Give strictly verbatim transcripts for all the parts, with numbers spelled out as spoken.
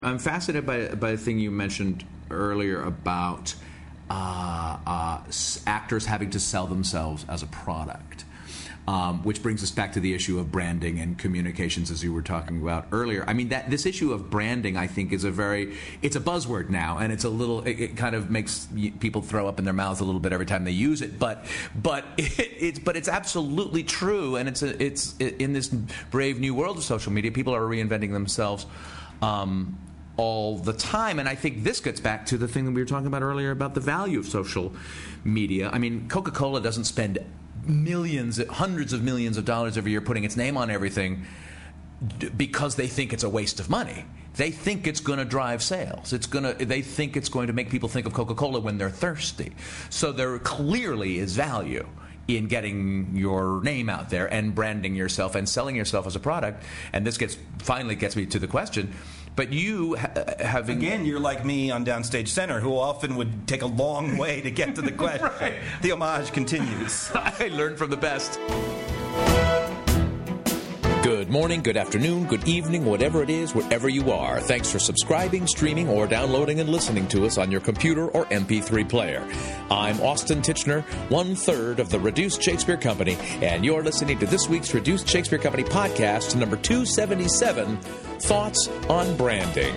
I'm fascinated by, by the thing you mentioned earlier about uh, uh, actors having to sell themselves as a product. Um, which brings us back to the issue of branding and communications, as you were talking about earlier. I mean, that this issue of branding, I think, is a very, it's a buzzword now, and it's a little, it, it kind of makes people throw up in their mouths a little bit every time they use it. But, but it, it's, but it's absolutely true, and it's, a, it's in this brave new world of social media, people are reinventing themselves Um, all the time. And I think this gets back to the thing that we were talking about earlier about the value of social media. I mean, Coca-Cola doesn't spend millions, hundreds of millions of dollars every year putting its name on everything because they think it's a waste of money. They think it's going to drive sales. It's going to. They think it's going to make people think of Coca-Cola when they're thirsty. So there clearly is value in getting your name out there and branding yourself and selling yourself as a product. And this gets finally gets me to the question. But you, ha- having... Again, you're like me on Downstage Center, who often would take a long way to get to the question. Right. The homage continues. I learned from the best. Good morning, good afternoon, good evening, whatever it is, wherever you are. Thanks for subscribing, streaming, or downloading and listening to us on your computer or M P three player. I'm Austin Tichenor, one-third of the Reduced Shakespeare Company, and you're listening to this week's Reduced Shakespeare Company podcast, number two seventy-seven, Thoughts on Branding.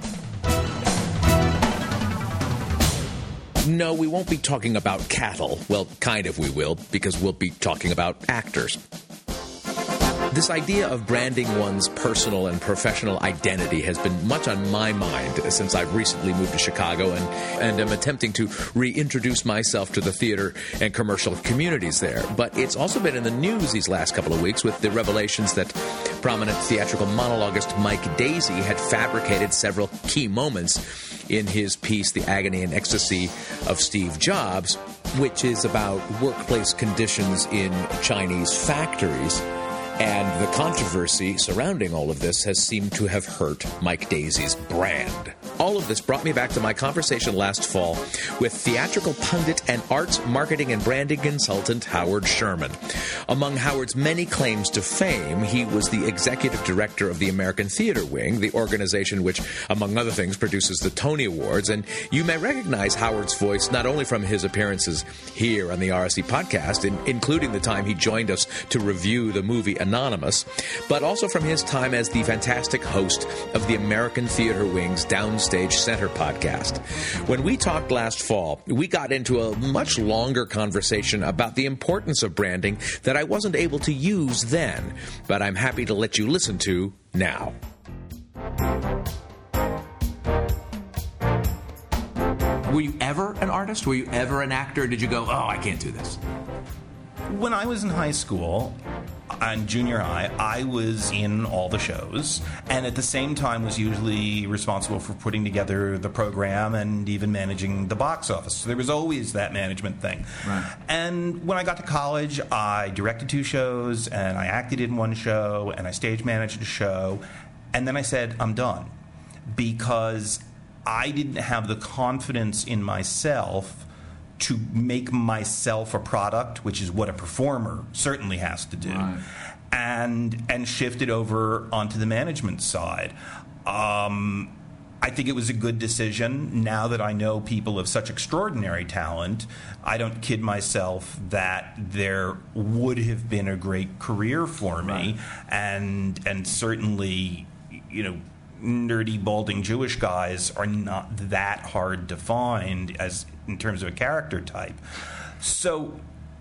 No, we won't be talking about cattle. Well, kind of we will, because we'll be talking about actors. This idea of branding one's personal and professional identity has been much on my mind since I've recently moved to Chicago and, and am attempting to reintroduce myself to the theater and commercial communities there. But it's also been in the news these last couple of weeks with the revelations that prominent theatrical monologuist Mike Daisey had fabricated several key moments in his piece, The Agony and Ecstasy of Steve Jobs, which is about workplace conditions in Chinese factories. And the controversy surrounding all of this has seemed to have hurt Mike Daisey's brand. All of this brought me back to my conversation last fall with theatrical pundit and arts marketing and branding consultant Howard Sherman. Among Howard's many claims to fame, he was the executive director of the American Theater Wing, the organization which, among other things, produces the Tony Awards. And you may recognize Howard's voice not only from his appearances here on the R S C podcast, in, including the time he joined us to review the movie Anonymous, but also from his time as the fantastic host of the American Theater Wing's Downstage Center podcast. When we talked last fall, we got into a much longer conversation about the importance of branding that I wasn't able to use then, but I'm happy to let you listen to now. Were you ever an artist? Were you ever an actor? Did you go, oh, I can't do this? When I was in high school and junior high, I was in all the shows, and at the same time was usually responsible for putting together the program and even managing the box office. So there was always that management thing. Right. And when I got to college, I directed two shows, and I acted in one show, and I stage managed a show, and then I said, I'm done. Because I didn't have the confidence in myself to make myself a product, which is what a performer certainly has to do, right. and and shift it over onto the management side. Um, I think it was a good decision. Now that I know people of such extraordinary talent, I don't kid myself that there would have been a great career for me, right. and and certainly, you know, nerdy, balding Jewish guys are not that hard to find as in terms of a character type. So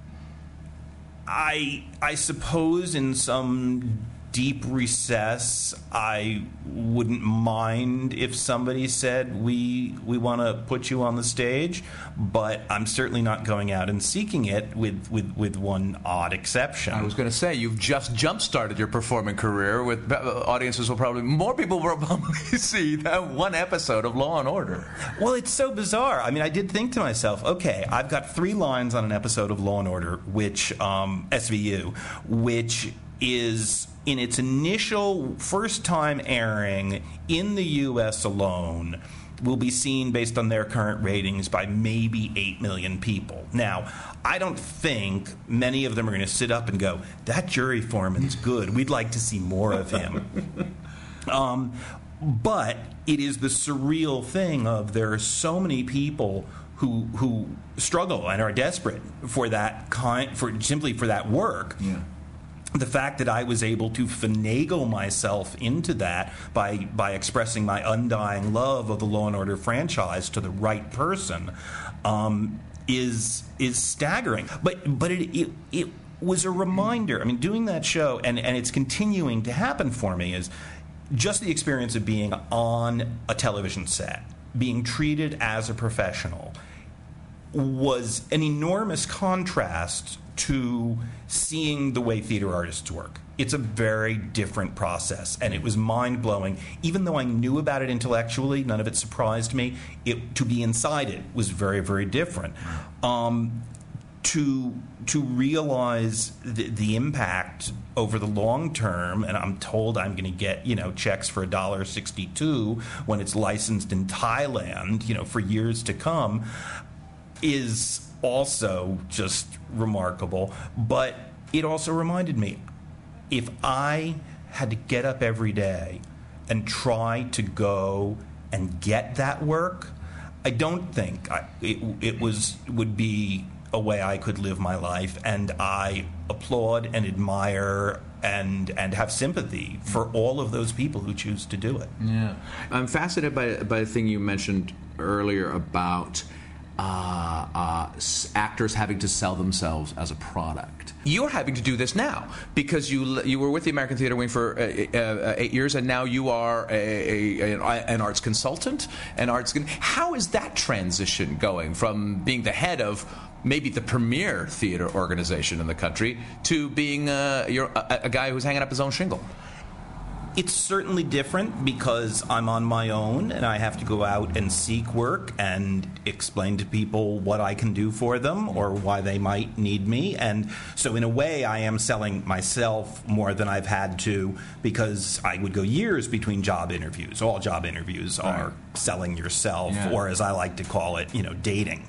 I I suppose in some deep recess, I wouldn't mind if somebody said, we we want to put you on the stage, but I'm certainly not going out and seeking it, with, with, with one odd exception. I was going to say, you've just jump-started your performing career with audiences will probably, more people will probably see that one episode of Law and Order. Well, it's so bizarre. I mean, I did think to myself, okay, I've got three lines on an episode of Law and Order, which, um, S V U, which is in its initial first time airing in the U S alone, will be seen based on their current ratings by maybe eight million people. Now, I don't think many of them are going to sit up and go, that jury foreman's good. We'd like to see more of him. um, but it is the surreal thing of there are so many people who who struggle and are desperate for that kind, for simply for that work. Yeah. The fact that I was able to finagle myself into that by by expressing my undying love of the Law and Order franchise to the right person um, is is staggering. But but it, it it was a reminder. I mean, doing that show, and, and it's continuing to happen for me, is just the experience of being on a television set, being treated as a professional, was an enormous contrast to seeing the way theater artists work. It's a very different process, and it was mind-blowing. Even though I knew about it intellectually, none of it surprised me. It, to be inside it was very, very different. Um, to to realize the, the impact over the long term, and I'm told I'm going to get, you know, checks for one dollar sixty-two when it's licensed in Thailand, you know, for years to come, is also just remarkable. But it also reminded me, if I had to get up every day and try to go and get that work, I don't think I, it, it was would be a way I could live my life. And I applaud and admire and and have sympathy for all of those people who choose to do it. Yeah, I'm fascinated by by the thing you mentioned earlier about Uh, uh, actors having to sell themselves as a product. You're having to do this now because you you were with the American Theatre Wing for uh, uh, eight years, and now you are a, a, an arts consultant. An arts. How is that transition going from being the head of maybe the premier theater organization in the country to being uh, you're a, a guy who's hanging up his own shingle? It's certainly different because I'm on my own and I have to go out and seek work and explain to people what I can do for them or why they might need me. And so in a way I am selling myself more than I've had to, because I would go years between job interviews. All job interviews are right. selling yourself, yeah. or as I like to call it, you know, dating.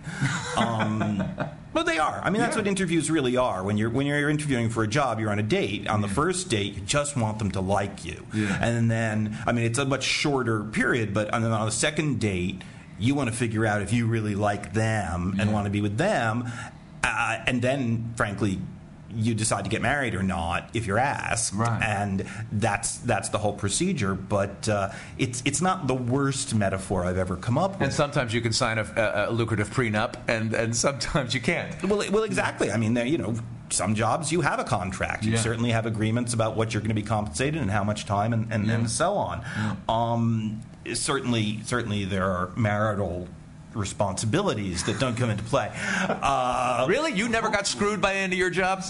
Um, Well, they are. I mean, that's yeah. what interviews really are. When you're when you're interviewing for a job, you're on a date. On the yeah. first date, you just want them to like you. Yeah. And then, I mean, it's a much shorter period, but on, on the second date, you want to figure out if you really like them and yeah. want to be with them. Uh, and then, frankly, you decide to get married or not if you're asked, right. and that's that's the whole procedure. But uh, it's it's not the worst metaphor I've ever come up with. And sometimes you can sign a, a, a lucrative prenup, and, and sometimes you can't. Well, well, exactly. I mean, you know, some jobs you have a contract. You yeah. certainly have agreements about what you're going to be compensated and how much time, and, and, yeah. and so on. Yeah. Um, certainly, certainly there are marital responsibilities that don't come into play. Uh, really? You never got screwed by any of your jobs?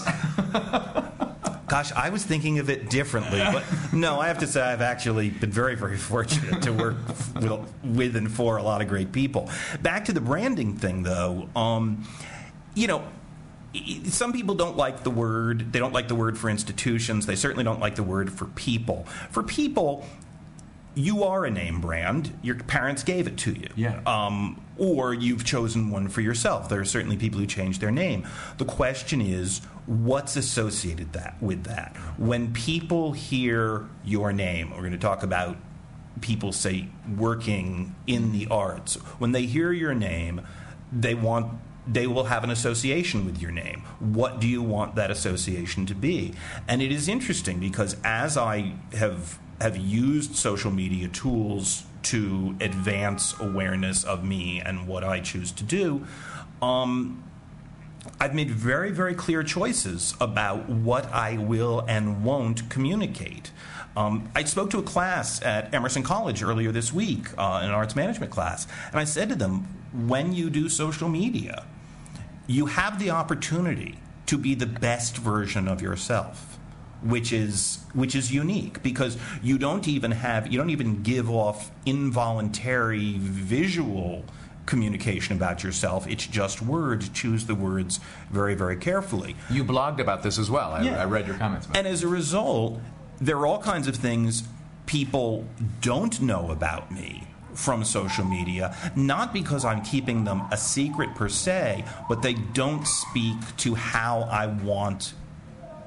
Gosh, I was thinking of it differently. But no, I have to say I've actually been very, very fortunate to work with and for a lot of great people. Back to the branding thing, though. Um, you know, some people don't like the word. They don't like the word for institutions. They certainly don't like the word for people. For people, you are a name brand. Your parents gave it to you. Yeah. Um, or you've chosen one for yourself. There are certainly people who change their name. The question is, what's associated that with that? When people hear your name, we're going to talk about people, say, working in the arts. When they hear your name, they want they will have an association with your name. What do you want that association to be? And it is interesting because as I have have used social media tools to advance awareness of me and what I choose to do, um, I've made very, very clear choices about what I will and won't communicate. Um, I spoke to a class at Emerson College earlier this week, uh, an arts management class, and I said to them, when you do social media, you have the opportunity to be the best version of yourself, which is which is unique, because you don't even have you don't even give off involuntary visual communication about yourself. It's just words. Choose the words very, very carefully. You blogged about this as well. I, yeah. I read your comments about and it. As a result, there are all kinds of things people don't know about me from social media, not because I'm keeping them a secret per se, but they don't speak to how I want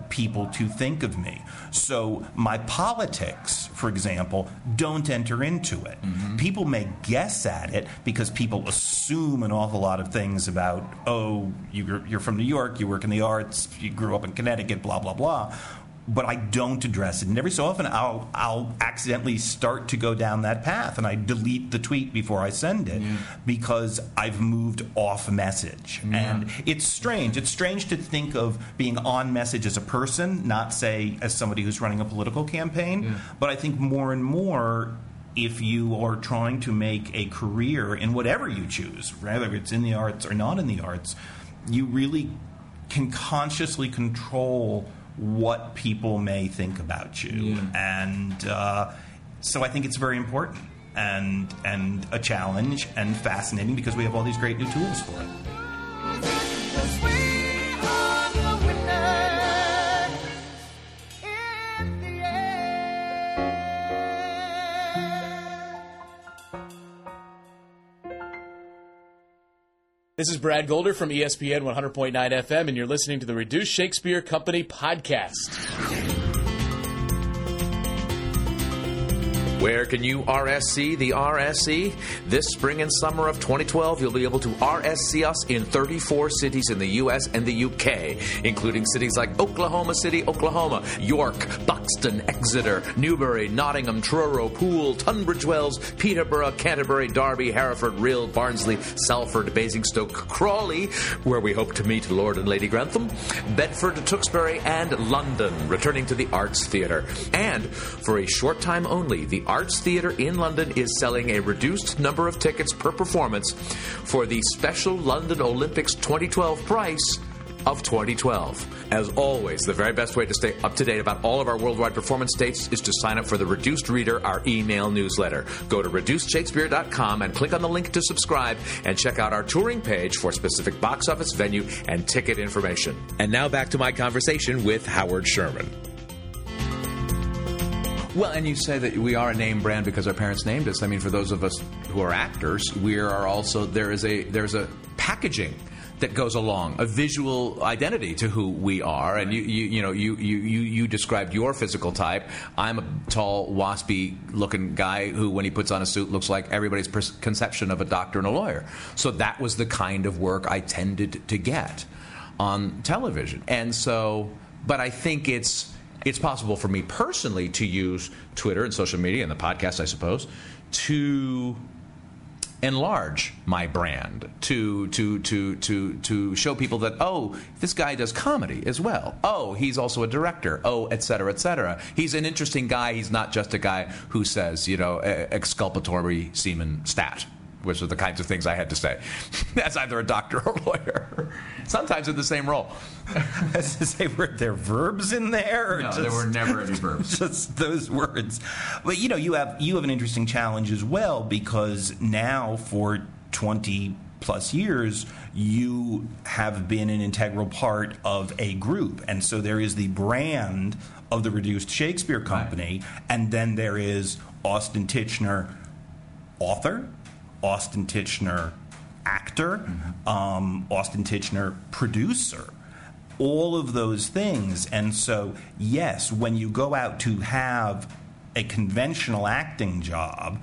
want people to think of me. So my politics, for example, don't enter into it. Mm-hmm. People may guess at it because people assume an awful lot of things about, oh, you're, you're from New York, you work in the arts, you grew up in Connecticut, blah, blah, blah. But I don't address it. And every so often, I'll I'll accidentally start to go down that path, and I delete the tweet before I send it yeah. because I've moved off message. Yeah. And it's strange. It's strange to think of being on message as a person, not, say, as somebody who's running a political campaign. Yeah. But I think more and more, if you are trying to make a career in whatever you choose, whether it's in the arts or not in the arts, you really can consciously control what people may think about you. Yeah. And uh, so I think it's very important and and a challenge and fascinating because we have all these great new tools for it. This is Brad Golder from E S P N one hundred point nine F M, and you're listening to the Reduced Shakespeare Company podcast. Where can you R S C the R S C? This spring and summer of twenty twelve, you'll be able to R S C us in thirty-four cities in the U S and the U K, including cities like Oklahoma City, Oklahoma, York, Buxton, Exeter, Newbury, Nottingham, Truro, Poole, Tunbridge Wells, Peterborough, Canterbury, Derby, Hereford, Rill, Barnsley, Salford, Basingstoke, Crawley, where we hope to meet Lord and Lady Grantham, Bedford, Tewkesbury, and London, returning to the Arts Theatre. And for a short time only, the Arts Theatre in London is selling a reduced number of tickets per performance for the special London Olympics twenty twelve price of twenty twelve. As always, the very best way to stay up to date about all of our worldwide performance dates is to sign up for the Reduced Reader, our email newsletter. Go to reduced shakespeare dot com and click on the link to subscribe and check out our touring page for specific box office, venue, and ticket information. And now back to my conversation with Howard Sherman. Well, and you say that we are a name brand because our parents named us. I mean, for those of us who are actors, we are also, there is a there's a packaging that goes along, a visual identity to who we are. And you you, you know, you, you, you, you described your physical type. I'm a tall, waspy-looking guy who, when he puts on a suit, looks like everybody's per- conception of a doctor and a lawyer. So that was the kind of work I tended to get on television. And so, but I think it's it's possible for me personally to use Twitter and social media and the podcast, I suppose, to enlarge my brand, to to to to to show people that, oh, this guy does comedy as well. Oh, he's also a director. Oh, et cetera, et cetera. He's an interesting guy. He's not just a guy who says, you know, exculpatory semen stat, which are the kinds of things I had to say as either a doctor or a lawyer. Sometimes in the same role. As to say, were there verbs in there? Or no, just, there were never any verbs. Just those words. But, you know, you have you have an interesting challenge as well, because now for twenty plus years, you have been an integral part of a group. And so there is the brand of the Reduced Shakespeare Company, right. And then there is Austin Tichenor, author, Austin Tichenor, actor, mm-hmm. um, Austin Tichenor, producer, all of those things. And so, yes, when you go out to have a conventional acting job,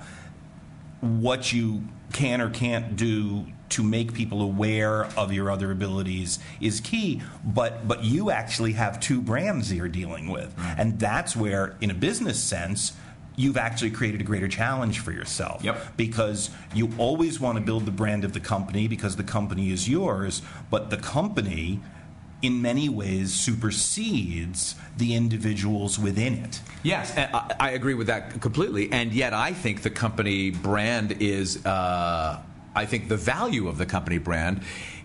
what you can or can't do to make people aware of your other abilities is key, but but you actually have two brands you're dealing with. Mm-hmm. And that's where, in a business sense, you've actually created a greater challenge for yourself. Yep. Because you always want to build the brand of the company because the company is yours, but the company, in many ways, supersedes the individuals within it. Yes, I, I agree with that completely. And yet I think the company brand is, uh, I think the value of the company brand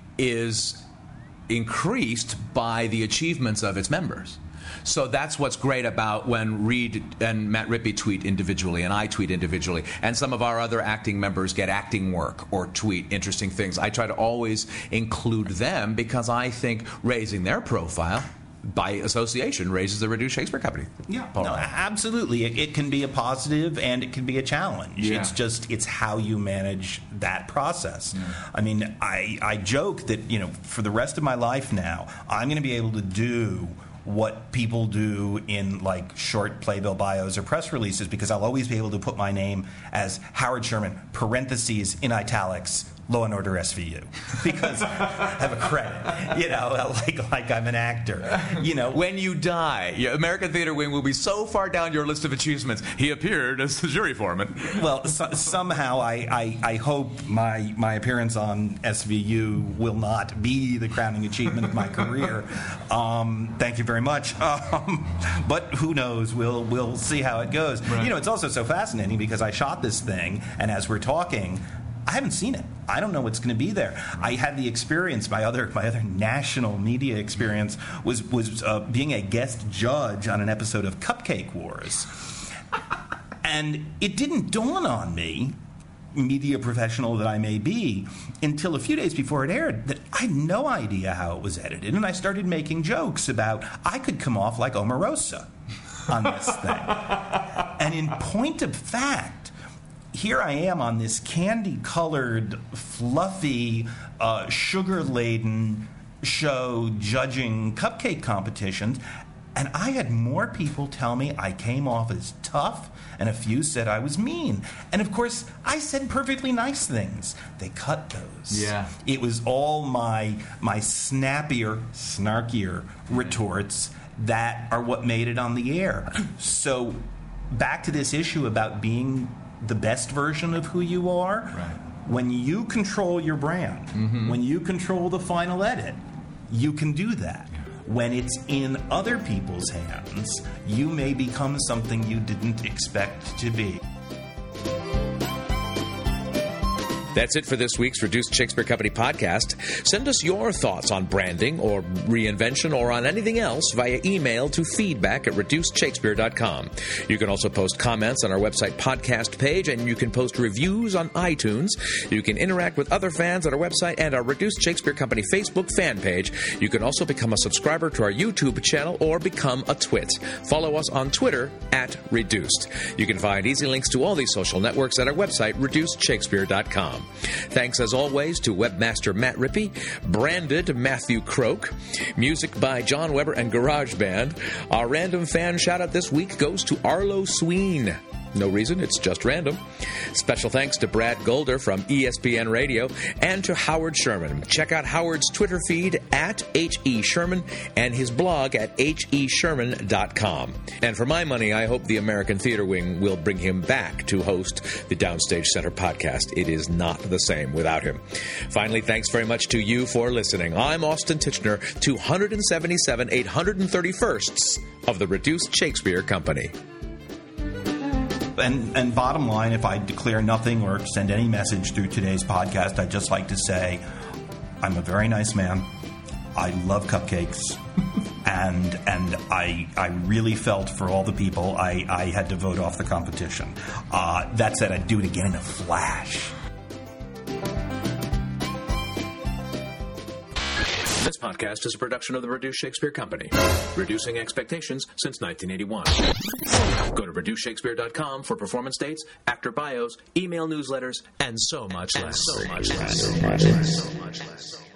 is increased by the achievements of its members. So that's what's great about when Reed and Matt Rippey tweet individually and I tweet individually, and some of our other acting members get acting work or tweet interesting things. I try to always include them because I think raising their profile by association raises the Reduced Shakespeare Company. Yeah, no, absolutely. It, it can be a positive and it can be a challenge. Yeah. It's just, it's how you manage that process. Yeah. I mean, I, I joke that, you know, for the rest of my life now, I'm going to be able to do what people do in like short playbill bios or press releases, because I'll always be able to put my name as Howard Sherman, parentheses in italics, Law and Order S V U, because I have a credit, you know, like like I'm an actor, you know. When you die, your American Theater Wing will be so far down your list of achievements. He appeared as the jury foreman. Well, so, somehow I, I, I hope my my appearance on S V U will not be the crowning achievement of my career. Um, thank you very much. Um, but who knows? We'll we'll see how it goes. Right. You know, it's also so fascinating because I shot this thing, and as we're talking, I haven't seen it. I don't know what's going to be there. I had the experience. My other my other national media experience was was uh, being a guest judge on an episode of Cupcake Wars, and it didn't dawn on me, media professional that I may be, until a few days before it aired, that I had no idea how it was edited, and I started making jokes about I could come off like Omarosa on this thing. And in point of fact, here I am on this candy-colored, fluffy, uh, sugar-laden show judging cupcake competitions, and I had more people tell me I came off as tough, and a few said I was mean. And, of course, I said perfectly nice things. They cut those. Yeah. It was all my, my snappier, snarkier retorts that are what made it on the air. So back to this issue about being the best version of who you are. Right. When you control your brand, mm-hmm. when you control the final edit, you can do that. When it's in other people's hands, you may become something you didn't expect to be. That's it for this week's Reduced Shakespeare Company podcast. Send us your thoughts on branding or reinvention or on anything else via email to feedback at reduced shakespeare dot com. You can also post comments on our website podcast page, and you can post reviews on iTunes. You can interact with other fans at our website and our Reduced Shakespeare Company Facebook fan page. You can also become a subscriber to our YouTube channel or become a twit. Follow us on Twitter at Reduced. You can find easy links to all these social networks at our website, reduced shakespeare dot com. Thanks, as always, to webmaster Matt Rippey, branded Matthew Croak, music by John Weber and GarageBand. Our random fan shout-out this week goes to Arlo Sween. No reason, it's just random. Special thanks to Brad Golder from E S P N Radio and to Howard Sherman. Check out Howard's Twitter feed at H E Sherman and his blog at H E Sherman dot com. And for my money, I hope the American Theater Wing will bring him back to host the Downstage Center podcast. It is not the same without him. Finally, thanks very much to you for listening. I'm Austin Tichenor, two hundred seventy-seven, eight hundred thirty-firsts of the Reduced Shakespeare Company. And, and bottom line, if I declare nothing or send any message through today's podcast, I'd just like to say I'm a very nice man. I love cupcakes. and and I I really felt for all the people I, I had to vote off the competition. Uh, that said, I'd do it again in a flash. This podcast is a production of the Reduced Shakespeare Company, reducing expectations since nineteen eighty-one. Go to reduced shakespeare dot com for performance dates, actor bios, email newsletters, and so much less. So much less. So much less. So much less.